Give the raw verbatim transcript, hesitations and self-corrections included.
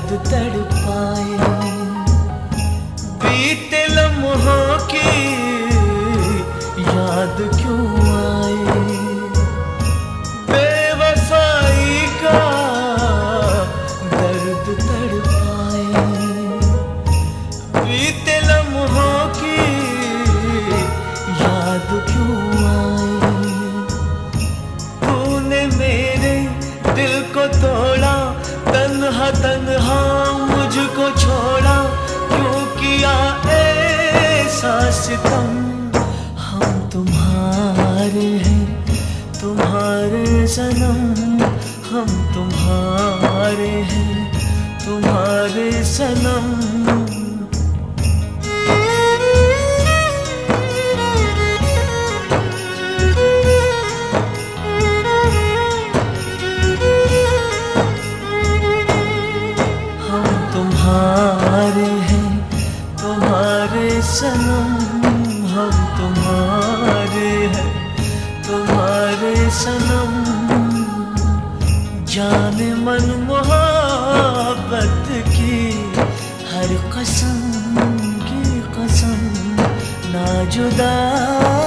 दर्द तड़पाए। बीते लम्हों की याद क्यों आए, बेवफाई का दर्द तड़पाए। बीते लम्हों की याद क्यों आए। तूने मेरे दिल को तोड़ा, तन्हा तन्हा मुझको छोड़ा, क्यों किया ऐसा सितम। हम तुम्हारे हैं, तुम्हारे सनम, हम तुम्हारे हैं, तुम्हारे सनम। तुम्हारे हैं, तुम्हारे सनम, हम तुम्हारे हैं, तुम्हारे सनम। जाने मन मोहब्बत की हर कसम की कसम, ना जुदा